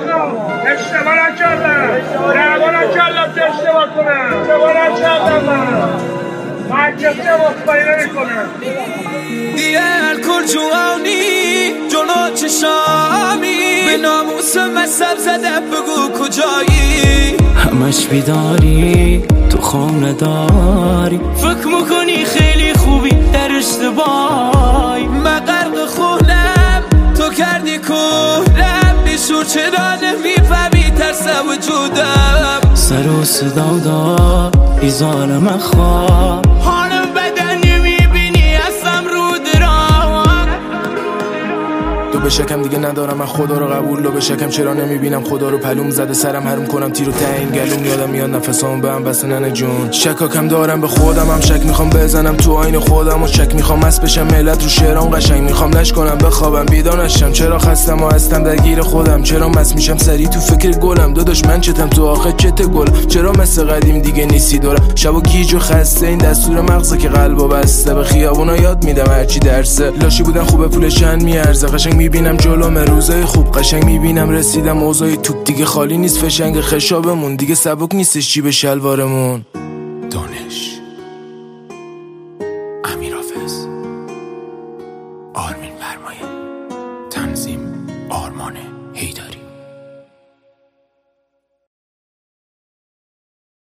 اشتباه نکردم که اشتباه کنم. اشتباه نکردم من کسی مطمئن نمیکنم. دیگه الکل جوانی جلو چشامی، به ناموس مصب زده بگو کجایی. همش بیداری تو خانه داری، فکر میکنی خیلی خوبی در اشتباهی. من غرق خونم تو کردی کورم، بیشور چرا نمیفهمی ترس وجودم. سر و صدا دار ایزار من خواب، حالم بدن نمیبینی اصلا رو درام. تو به شکم دیگه ندارم من خدا رو قبول، به شکم چرا نمیبینم خدا رو. پلوم زده سرم حروم کنم تیرو تعیین گلوم، یادم میاد نفسام به هم بسته ننه جون. شکاکم دارم به خودم، هم شک میخوام بزنم تو آین خودم و شک میخوام مست بشم ملت رو شعرام قشنگ میخوام لش کنم بخوابم بیدار نشم. چرا خستم و هستم درگیر خودم، چرا مست میشم سری تو فکر گلم. داداش من چتم تو آخه چت گل، چرا مثل قدیم دیگه نیستی دورم. شب و گیج و خسته این دستور مغزه که قلبو بسته، به خیابونا یاد میدم هرچی درسه. لاشی بودن خوبه پولش چند میارزه، قشنگ میبینم جلوم روزای خوب، قشنگ میبینم رسیدم اوضاع توپ دیگه خالی نیست فشنگ خشابمون، دیگه سبک نیستش جیب شلوارمون. دانش، امیرحافظ، آرمین فرمایه، تنظیم آرمان حیدری.